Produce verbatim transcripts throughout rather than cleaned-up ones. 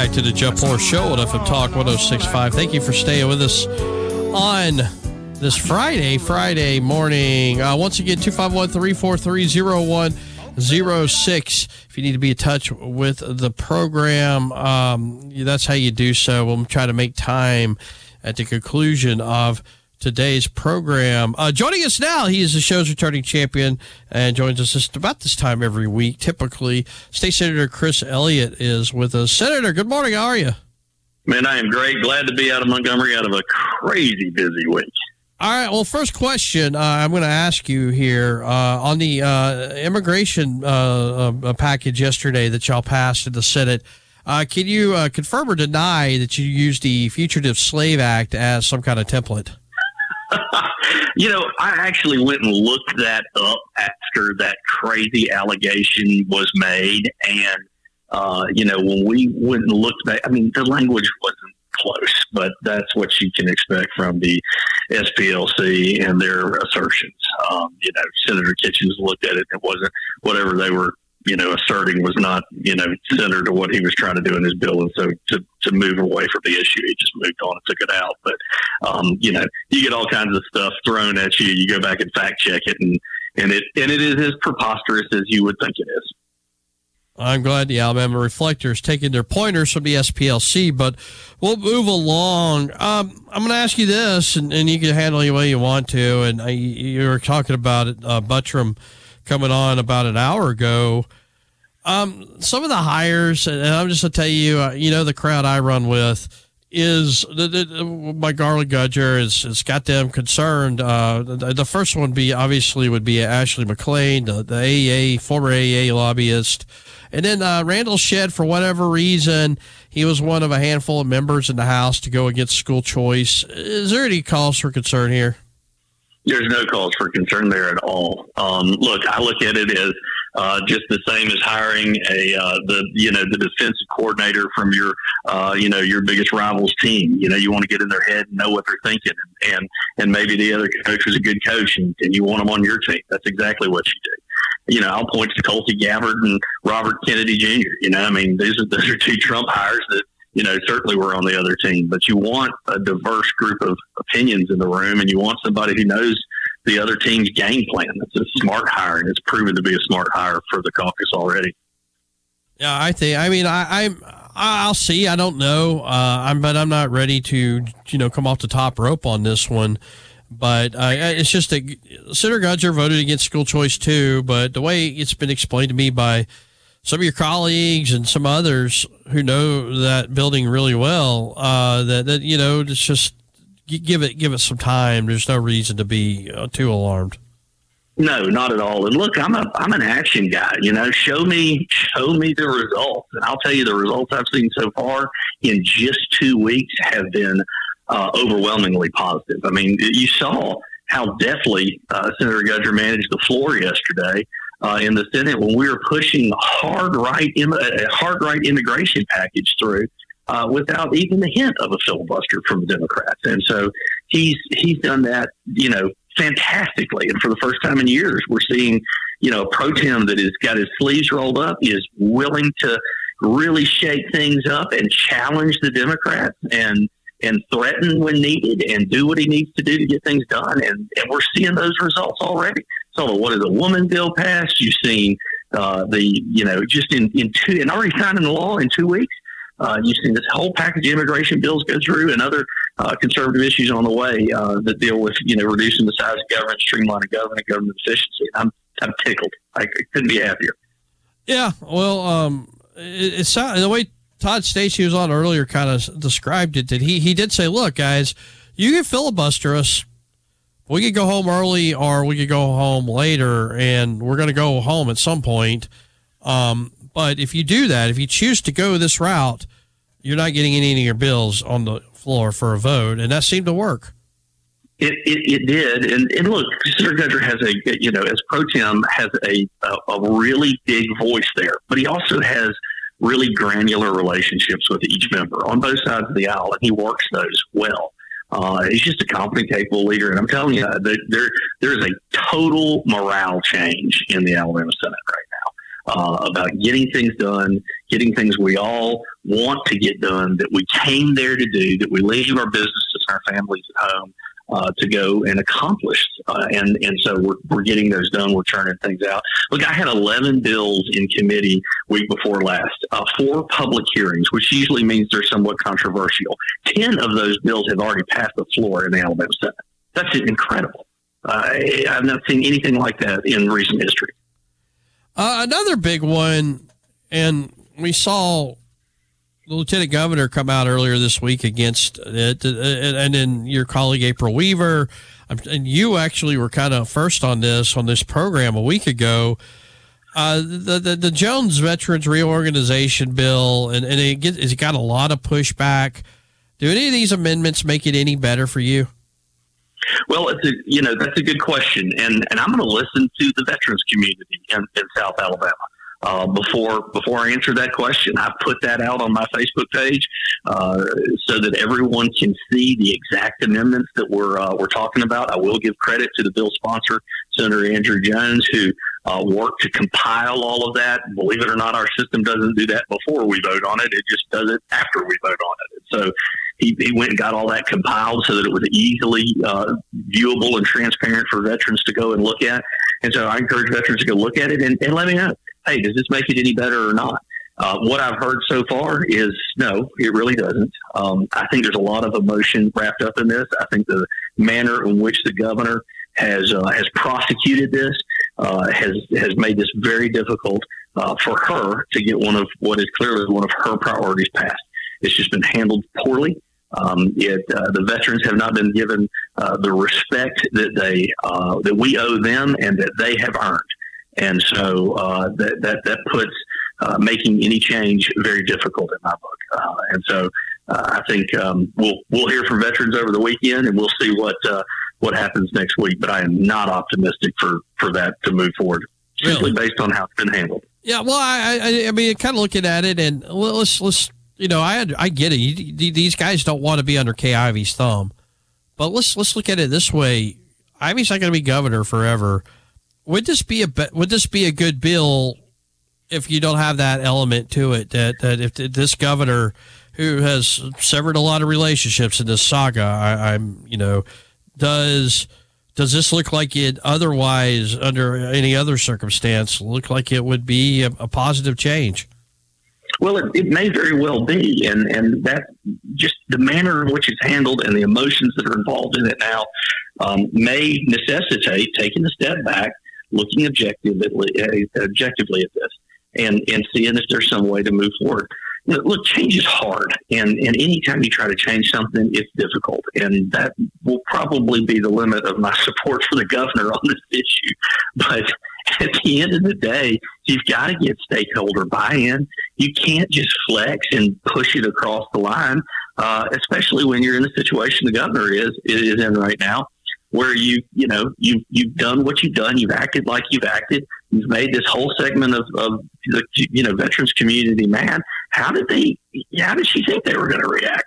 back to the Jeff Moore Show on F M Talk one oh six point five. Thank you for staying with us on this Friday, Friday morning. Uh, once again, two five one, three four three, zero one zero six. If you need to be in touch with the program, um, that's how you do so. We'll try to make time at the conclusion of today's program. Uh, joining us now, he is the show's returning champion and joins us just about this time every week. Typically, State Senator Chris Elliott is with us. Senator, good morning. How are you? Man, I am great. Glad to be out of Montgomery out of a crazy busy week. All right. Well, first question uh, I'm going to ask you here uh, on the uh, immigration uh, uh, package yesterday that y'all passed in the Senate. Uh, can you uh, confirm or deny that you used the Fugitive Slave Act as some kind of template? You know, I actually went and looked that up after that crazy allegation was made. And, uh, you know, when we went and looked back, I mean, the language wasn't close, but that's what you can expect from the S P L C and their assertions. Um, you know, Senator Kitchens looked at it. It wasn't whatever they were, you know, asserting was not, you know, centered to what he was trying to do in his bill. And so to, to move away from the issue, he just moved on and took it out. But, um, you know, you get all kinds of stuff thrown at you. You go back and fact check it, and, and it, and it is as preposterous as you would think it is. I'm glad the Alabama Reflector is taking their pointers from the S P L C, but we'll move along. Um, I'm going to ask you this, and, and you can handle it the way you want to. And I, you were talking about it, uh, Buttram coming on about an hour ago. Um, some of the hires, and I'm just going to tell you, uh, you know, the crowd I run with is the, the, my Garland Gudger is, has got them concerned. Uh, the, the first one be obviously would be Ashley McLean, the, the A E A, former A E A lobbyist. And then uh, Randall Shedd, for whatever reason, he was one of a handful of members in the House to go against school choice. Is there any cause for concern here? There's no cause for concern there at all. Um, look, I look at it as uh, just the same as hiring a uh, the you know the defensive coordinator from your uh, you know your biggest rival's team. You know, you want to get in their head and know what they're thinking, and and, and maybe the other coach was a good coach, and, and you want them on your team. That's exactly what you do. You know, I'll point to Colty Gabbard and Robert Kennedy Junior You know, I mean, these are those are two Trump hires that, you know, certainly were on the other team. But you want a diverse group of opinions in the room, and you want somebody who knows the other team's game plan. It's a smart hire, and it's proven to be a smart hire for the caucus already. Yeah, I think. I mean, I, I'm. I'll see. I don't know. Uh, I'm, but I'm not ready to, you know, come off the top rope on this one. But uh, it's just that Senator Gudger voted against school choice too. But the way it's been explained to me by some of your colleagues and some others who know that building really well, uh, that, that, you know, it's just give it, give it some time. There's no reason to be uh, too alarmed. No, not at all. And look, I'm a, I'm an action guy, you know, show me, show me the results. And I'll tell you the results I've seen so far in just two weeks have been uh, overwhelmingly positive. I mean, you saw how deftly uh, Senator Gudger managed the floor yesterday. Uh, in the Senate when we were pushing hard right, Im- a hard right immigration package through uh, without even a hint of a filibuster from the Democrats. And so he's he's done that, you know, fantastically. And for the first time in years, we're seeing, you know, a pro tem that has got his sleeves rolled up, is willing to really shake things up and challenge the Democrats and and threaten when needed and do what he needs to do to get things done. And, and we're seeing those results already. So what is a woman bill passed? You've seen uh, the, you know, just in, in two, and already signed into law in two weeks. Uh, you've seen this whole package of immigration bills go through, and other uh, conservative issues on the way uh, that deal with, you know, reducing the size of government, streamlining government, government efficiency. I'm I'm tickled. I couldn't be happier. Yeah, well, um, it, it's the way Todd Stacey was on earlier kind of described it. That he he did say, look, guys, you can filibuster us. We could go home early or we could go home later, and we're going to go home at some point. Um, but if you do that, if you choose to go this route, you're not getting any of your bills on the floor for a vote, and that seemed to work. It it, it did, and, and look, Senator Gudger has a, you know, as pro tem, has a, a a really big voice there, but he also has really granular relationships with each member on both sides of the aisle, and he works those well. Uh, he's just a competent, capable leader, and I'm telling you, there there is a total morale change in the Alabama Senate right now uh, about getting things done, getting things we all want to get done, that we came there to do, that we leave our businesses and our families at home uh, to go and accomplish. Uh, and, and so we're, we're getting those done. We're turning things out. Look, I had eleven bills in committee week before last, uh, four public hearings, which usually means they're somewhat controversial. ten of those bills have already passed the floor in the Alabama Senate. That's incredible. Uh, I've not seen anything like that in recent history. Uh, another big one, and we saw the lieutenant governor come out earlier this week against it, and then your colleague April Weaver, and you actually were kind of first on this on this program a week ago. Uh, the, the the Jones Veterans Reorganization Bill, and, and it, get, it got a lot of pushback. Do any of these amendments make it any better for you? Well, it's a, you know, that's a good question. And, and I'm going to listen to the veterans community in, in South Alabama. Uh, before, before I answer that question, I put that out on my Facebook page, uh, so that everyone can see the exact amendments that we're, uh, we're talking about. I will give credit to the bill sponsor, Senator Andrew Jones, who, uh, worked to compile all of that. Believe it or not, our system doesn't do that before we vote on it. It just does it after we vote on it. So, He, he went and got all that compiled so that it was easily uh, viewable and transparent for veterans to go and look at. And so I encourage veterans to go look at it and, and let me know, hey, does this make it any better or not? Uh, what I've heard so far is no, it really doesn't. Um, I think there's a lot of emotion wrapped up in this. I think the manner in which the governor has uh, has prosecuted this uh, has has made this very difficult uh, for her to get one of what is clearly one of her priorities passed. It's just been handled poorly. Um, it, uh, the veterans have not been given uh, the respect that they uh, that we owe them and that they have earned, and so uh, that that that puts uh, making any change very difficult in my book. Uh, and so uh, I think um, we'll we'll hear from veterans over the weekend, and we'll see what uh, what happens next week. But I am not optimistic for, for that to move forward, simply really? based on how it's been handled. Yeah, well, I I, I mean, kind of looking at it, and let's let's. You know, I I get it. You, these guys don't want to be under Kay Ivey's thumb, but let's let's look at it this way. Ivey's not going to be governor forever. Would this be a would this be a good bill if you don't have that element to it? That that if this governor, who has severed a lot of relationships in this saga, I, I'm you know, does does this look like it otherwise under any other circumstance look like it would be a, a positive change? Well, it, it may very well be, and, and that just the manner in which it's handled and the emotions that are involved in it now um, may necessitate taking a step back, looking objectively, uh, objectively at this, and, and seeing if there's some way to move forward. Look, change is hard, and, and anytime you try to change something, it's difficult, and that will probably be the limit of my support for the governor on this issue. But at the end of the day, you've got to get stakeholder buy-in. You can't just flex and push it across the line, uh, especially when you're in the situation the governor is is in right now, where you you know you you've done what you've done, you've acted like you've acted, you've made this whole segment of, of the you know veterans community mad. How did they? How did she think they were going to react?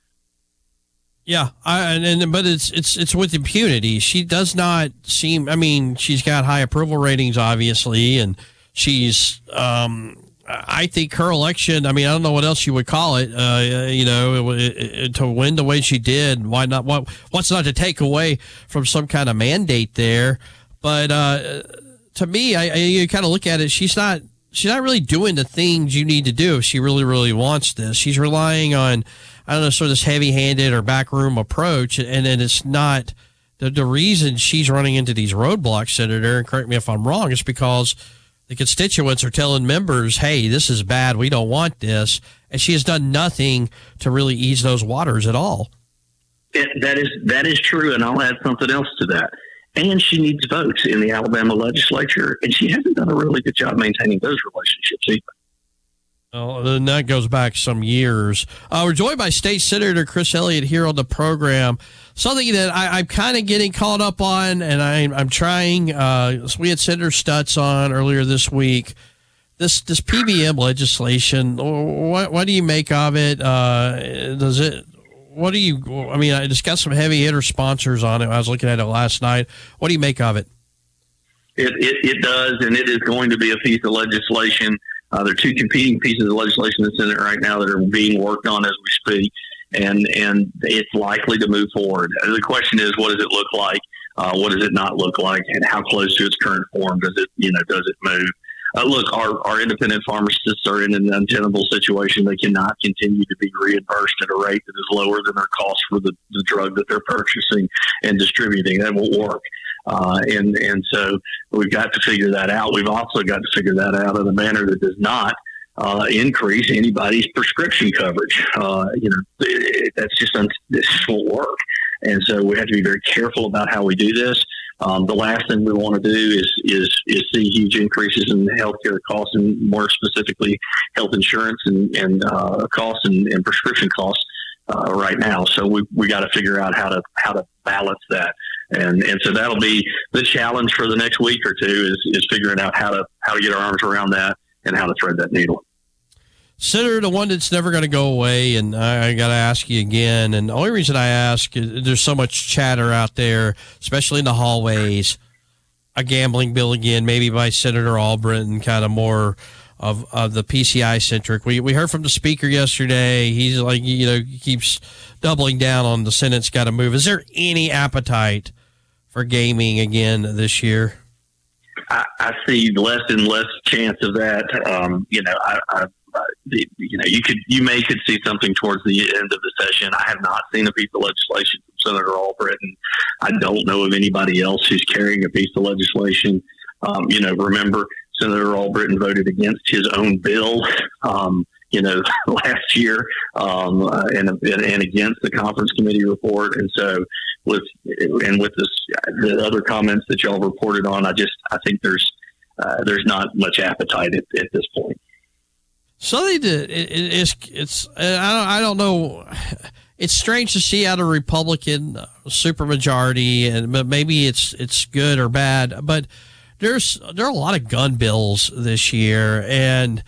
Yeah, I, and, and but it's it's it's with impunity. She does not seem. I mean, she's got high approval ratings, obviously, and she's. Um, I think her election. I mean, I don't know what else you would call it. Uh, you know, it, it, to win the way she did. Why not? What what's not to take away from some kind of mandate there? But uh, to me, I, I you kind of look at it. She's not. She's not really doing the things you need to do if she really, really wants this. She's relying on, I don't know, sort of this heavy-handed or backroom approach, and then it's not the, the reason she's running into these roadblocks, Senator, and correct me if I'm wrong, is because the constituents are telling members, hey, this is bad, we don't want this, and she has done nothing to really ease those waters at all. It, that is that is true, and I'll add something else to that. And she needs votes in the Alabama legislature, and she hasn't done a really good job maintaining those relationships either. Well, then that goes back some years. Uh, we're joined by State Senator Chris Elliott here on the program. Something that I, I'm kind of getting caught up on, and I, I'm trying. Uh, so we had Senator Stutz on earlier this week. This this P B M legislation, what, what do you make of it? Uh, does it? What do you, I mean, I just got some heavy hitter sponsors on it. I was looking at it last night. What do you make of it? It, it, it does, and it is going to be a piece of legislation Uh, there are two competing pieces of legislation in the Senate right now that are being worked on as we speak, and and it's likely to move forward. The question is, what does it look like? Uh, what does it not look like? And how close to its current form does it, you know, does it move? Uh, look, our, our independent pharmacists are in an untenable situation. They cannot continue to be reimbursed at a rate that is lower than their cost for the, the drug that they're purchasing and distributing. That won't work. Uh, and, and so we've got to figure that out. We've also got to figure that out in a manner that does not uh, increase anybody's prescription coverage. Uh, you know, it, that's just, un- this won't work. And so we have to be very careful about how we do this. Um, the last thing we want to do is, is, is see huge increases in healthcare costs, and more specifically health insurance and, and uh, costs and, and prescription costs uh, right now. So we we got to figure out how to how to balance that. And and so that'll be the challenge for the next week or two is, is figuring out how to how to get our arms around that and how to thread that needle. Senator, the one that's never going to go away, and I, I got to ask you again, and the only reason I ask is there's so much chatter out there, especially in the hallways, a gambling bill again, maybe by Senator Albritton, kind of more of, of the P C I-centric. We we heard from the speaker yesterday. He's like, you know, he keeps doubling down on the Senate's got to move. Is there any appetite for gaming again this year? I, I see less and less chance of that. Um, you know, I, I you know, you could, you may could see something towards the end of the session. I have not seen a piece of legislation from Senator Albritton. I don't know of anybody else who's carrying a piece of legislation. Um, you know, remember Senator Albritton voted against his own bill, um, you know, last year, um, uh, and, and against the conference committee report. And so with, and with this, the other comments that y'all reported on, I just, I think there's, uh, there's not much appetite at, at this point. Something that it, it, it's it's I don't I don't know. It's strange to see out a Republican supermajority, and but maybe it's it's good or bad. But there's there are a lot of gun bills this year, and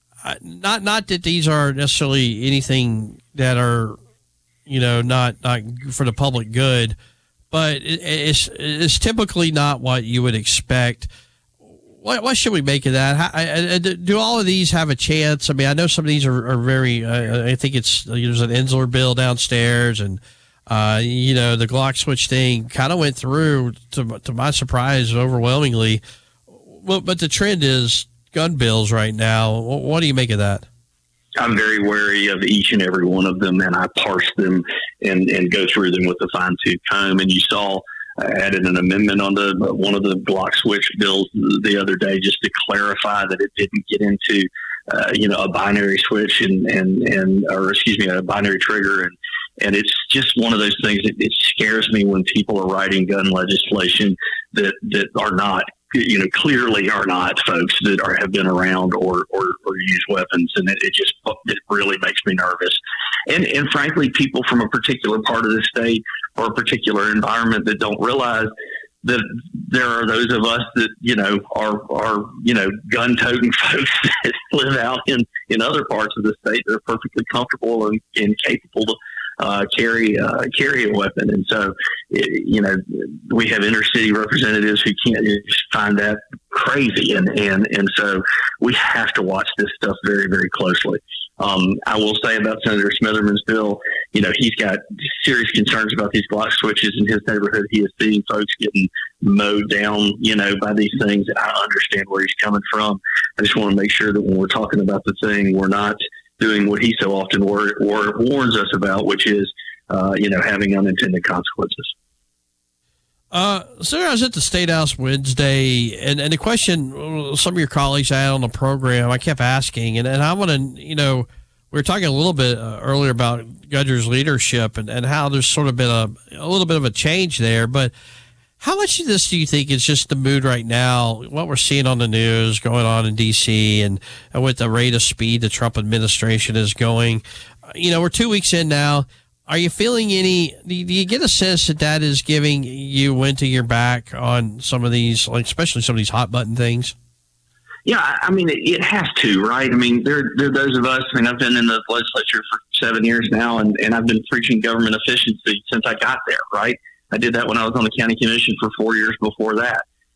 not not that these are necessarily anything that are, you know, not not for the public good, but it, it's it's typically not what you would expect. What, what should we make of that? How, I, I, do all of these have a chance? I mean, I know some of these are, are very, uh, I think it's, there's an Ensler bill downstairs, and, uh, you know, the Glock switch thing kind of went through, to, to my surprise, overwhelmingly. But, but the trend is gun bills right now. What, what do you make of that? I'm very wary of each and every one of them, and I parse them and, and go through them with a fine-tooth comb. And you saw, I added an amendment on the one of the Glock switch bills the other day just to clarify that it didn't get into, uh, you know, a binary switch and, and, and, or excuse me, a binary trigger. And, and it's just one of those things that it scares me when people are writing gun legislation that, that are not, you know, clearly are not folks that are, have been around or, or, or use weapons. And it, it just, it really makes me nervous. And, and frankly, people from a particular part of the state or a particular environment that don't realize that there are those of us that, you know, are, are, you know, gun toting folks that live out in, in other parts of the state that are perfectly comfortable and, and capable to uh, carry, uh, carry a weapon. And so, it, you know, we have inner city representatives who can't just find that crazy. And, and, and so we have to watch this stuff very, very closely. Um, I will say about Senator Smitherman's bill, you know, he's got serious concerns about these Glock switches in his neighborhood. He is seeing folks getting mowed down, you know, by these things, and I understand where he's coming from. I just want to make sure that when we're talking about the thing, we're not doing what he so often war- war- warns us about, which is, uh, you know, having unintended consequences. Uh, so I was at the State House Wednesday, and, and the question some of your colleagues had on the program, I kept asking, and, and I want to, you know, we were talking a little bit uh, earlier about Gudger's leadership and, and how there's sort of been a, a little bit of a change there, but how much of this do you think is just the mood right now, what we're seeing on the news going on in D C and, and with the rate of speed the Trump administration is going? You know, we're two weeks in now. Are you feeling any, do you get a sense that that is giving you wind to your back on some of these, like especially some of these hot button things? Yeah, I mean, it, it has to, right? I mean, there, there are those of us, I mean, I've been in the legislature for seven years now, and, and I've been preaching government efficiency since I got there, right? I did that when I was on the county commission for four years before that.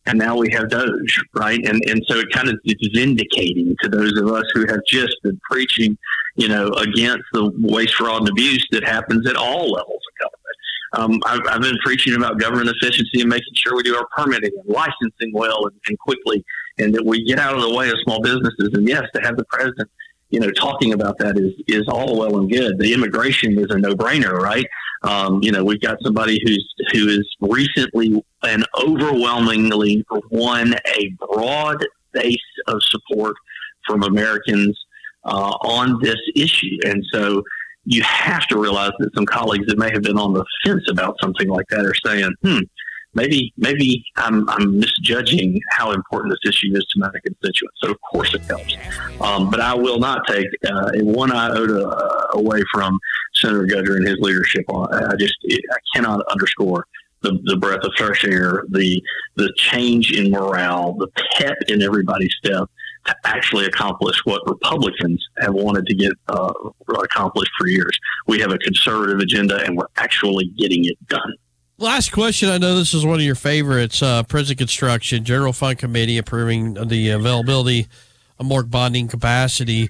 and now we have DOGE, right? And and so it kind of it's vindicating to those of us who have just been preaching, you know, against the waste, fraud, and abuse that happens at all levels of government. Um, I've, I've been preaching about government efficiency and making sure we do our permitting and licensing well and, and quickly, and that we get out of the way of small businesses. And yes, to have the president, you know, talking about that is, is all well and good. The immigration is a no-brainer, right? Um, you know, we've got somebody who's, who is recently and overwhelmingly won a broad base of support from Americans uh, on this issue. And so you have to realize that some colleagues that may have been on the fence about something like that are saying, hmm, maybe maybe I'm, I'm misjudging how important this issue is to my constituents. So, of course, it helps. Um, but I will not take uh, one iota uh, away from Senator Gudger and his leadership. On I just I cannot underscore the, the breath of fresh air, the the change in morale, the pep in everybody's step to actually accomplish what Republicans have wanted to get uh, accomplished for years. We have a conservative agenda, and we're actually getting it done. Last question. I know this is one of your favorites. Uh, prison construction, General Fund Committee approving the availability of more bonding capacity.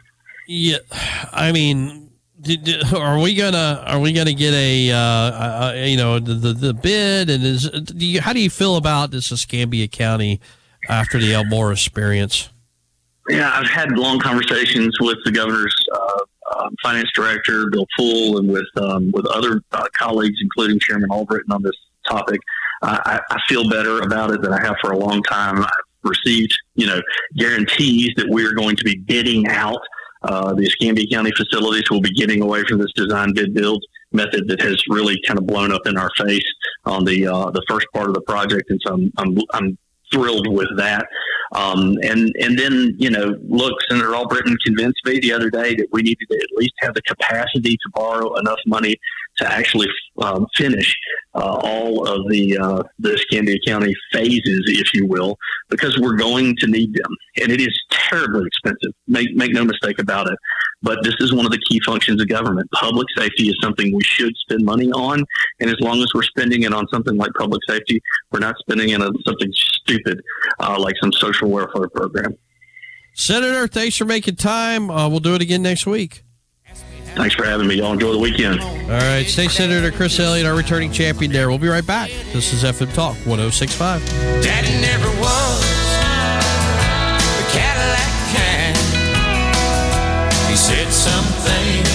Yeah, I mean, did, did, are we gonna are we gonna get a uh, uh, you know the, the the bid? And is do you, how do you feel about this Escambia County after the El Mora experience? Yeah, I've had long conversations with the governor's uh, uh, finance director, Bill Poole, and with um, with other uh, colleagues, including Chairman Albritton, on this topic. Uh, I, I feel better about it than I have for a long time. I've received, you know, guarantees that we are going to be bidding out uh, the Escambia County facilities. We'll be getting away from this design bid build method that has really kind of blown up in our face on the uh, the first part of the project, and so I'm I'm, I'm thrilled with that. Um, and, and then, you know, look, Senator Albritton convinced me the other day that we needed to at least have the capacity to borrow enough money to actually um, finish uh, all of the, uh, the Escambia County phases, if you will, because we're going to need them. And it is terribly expensive. Make, make no mistake about it. But this is one of the key functions of government. Public safety is something we should spend money on. And as long as we're spending it on something like public safety, we're not spending it on something stupid uh, like some social welfare program. Senator, thanks for making time. Uh, we'll do it again next week. Thanks for having me. Y'all enjoy the weekend. All right. State Senator Chris Elliott, our returning champion there. We'll be right back. This is F M Talk one oh six point five. Daddy never was the Cadillac kind. He said some things